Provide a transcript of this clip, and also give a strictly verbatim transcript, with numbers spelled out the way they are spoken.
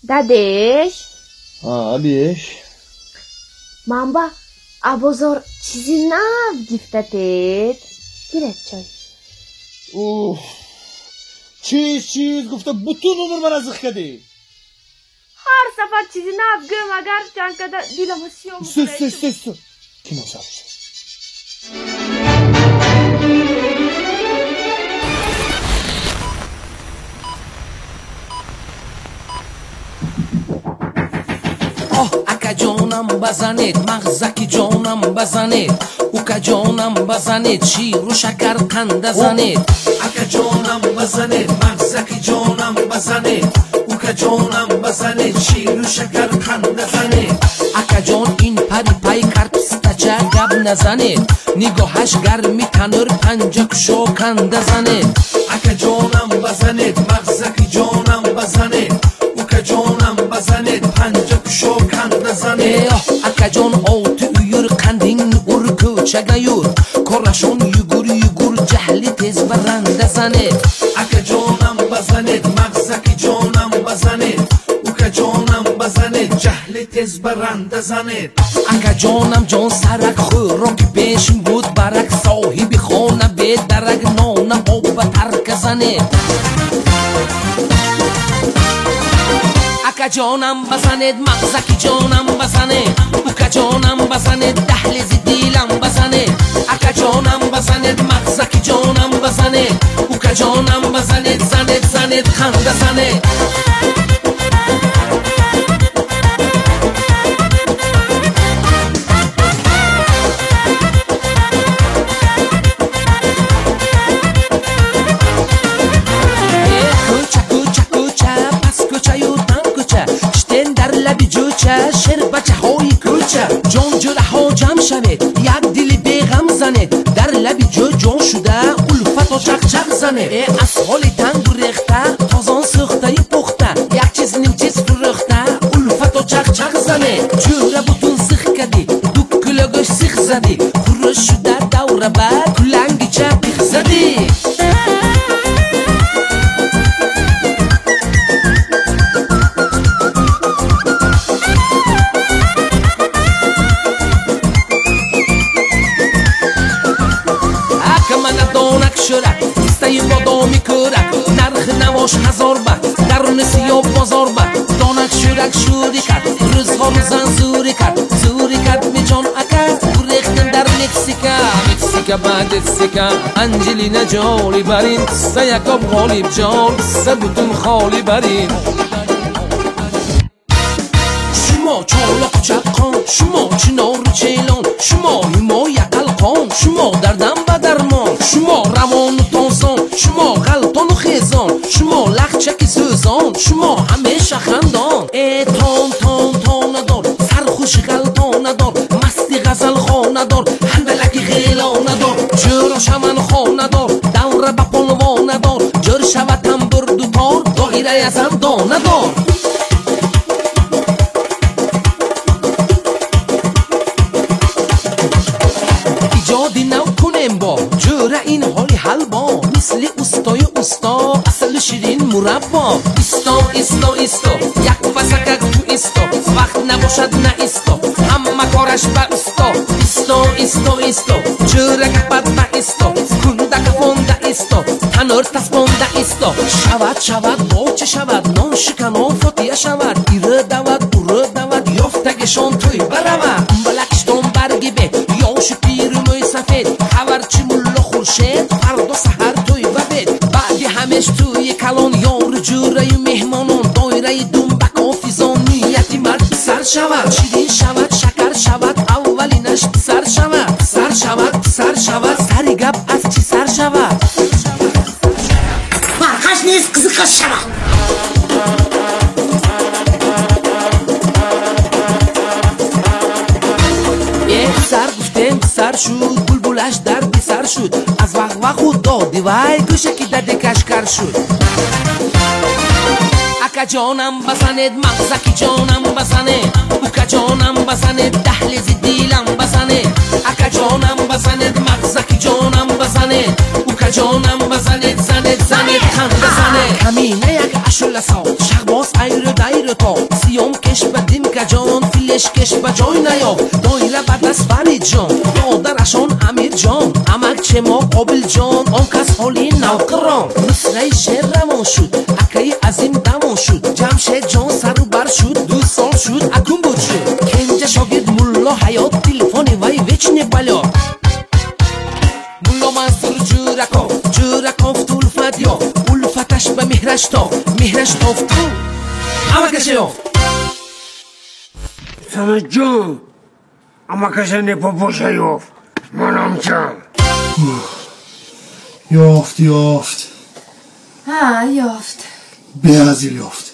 دادش ها بیش من با ابوزار چیزی نف گفتتید گیرد چای اوه چیز چیز گفته بطون عمر من ازخ کدی هر سفر چیزی نف گم اگر جان کده دیلم سیوم سس سس سس سس کی نصاب اکا جانم بزنید مغزکی جانم بزنید اوکا جانم بزنید شیر و شکر قند زنید اکا جانم بزنید مغزکی جانم بزنید اوکا جانم بزنید شیر و شکر قند زنید اکا جان این پری پای کرپسته چه گب نزنید نگاهش گرمی تنور پنجه کشو کند زنید اکا جانم بزنید مغزکی جانم بزنید جانم بزنید پنجه کشو کند زنید اکا جان آت اویر قندین ور کوچه گیور کرشون یگور یگور جهلی تیز برنده زنید اکا جانم بزنید مغزکی جانم بزنید اوکا جانم بزنید جهلی تیز برنده زنید اکا جانم جان سرک خوراک پیشم بود برک صاحبی خانه به درک نان آب ترک زنید اکا جانم بزنید مغزکی جانم بزنید اوکا جانم بزنید دهلیز دیلم بزنید اکا جانم بزنید مغزکی جانم بزنید اوکا جانم بزنید زنید زنید خنده زنید شر بچه های کوچه جان جله ها جمع شوید یک دل بیغم زنید در لبی جو جان شده الفت و چق چق زنید از حال تنگ و ریخته تازان سخته ی پخته یک چیز نیم چیز فرخته الفت و چق چق زنید جوره بوتون سخ کدی دو کلگوش سخ زدی خورش شده دوره بعد کلنگی چه بیخ زدی بادامی کرد نرخ نواش هزار بد در نسیاب بازار بد دانک شورک شوری کرد روزها رو زن زوری کرد زوری کرد می جان اکر ریختن در مکسیکا مکسیکا بعد سیکا انجلینا جالی برین سیکاب غالب جان سبوتون خالی برین شما چالاق چقان شما چنار چیلان شما حمایت القان شما دردم و درمان شما روان و تانسان شما غلطان و خیزان شما لخچکی سوزان شما همیشه خندان ای تان تان تان ندار سرخوش غلطان ندار مستی غزل خان ندار هندلکی غیلان ندار جرا شمن خان ندار دوره با پلوان ندار جر شوتم برد و تار دایره ازم دان ندار ایجادی نو کنیم با جوره این حالی حل با مثل استای استا اصل شیرین مربا استا استا استا یک فسکک تو استا وقت نباشد نه استا همه کارش با استا استا استا استا جوره کپد با استا کنده کفانده استا تنور تسبانده استا شود شود باچه شود نان شکنا فاتیه شود ایره دود اوره دود یافتگشان توی برود بلکشتان برگی به یاش پیرموی سفید خبرچی ملا خورشید فردا سحر توی ببید بعدی همش توی کلان یار جوره مهمانان دایره دنبک آفیزان نیتی مرد سر شود شیرین شود شکر شود اولینش سر شود سر شود سر شود سری گب از چی سر شود مرخش نیست قزقش شود سر گفتم سر شد بلبلش در بی سر شد از وقت وقت خود دادی وای گوشکی دده کشکر شد اکا جانم بزنید مغزکی جانم بزنید اوکا جانم بزنید دهلیز دیلم بزنید اکا جانم بزنید مغزکی جانم بزنید اوکا جانم بزنید زنید زنید خند بزنه کمینه یک اشل ساخت شخباز ایر دایر تا سیام کش بدیم که جان فیلش کش با جای نیافت دایره بعد از فرید جان مادرشان امیر جان امک چه ما قابل جان آن کس حالی نوکران نصره شعر روان شد اکی عظیم دمان شد جمشید جان سر و بر شد دو سال شد اکون بود شد کنجا شاگرد ملا حیات تلفونی وی وچنی بلا ملا منصور جورکا جورکا فتول فدیا الفتش به مهرش تا مهرش تافتو اما کشه یافت سمت جان اما کشه نپاپاشه یافت منم جان یافت یافت ها یافت به ازیل یافت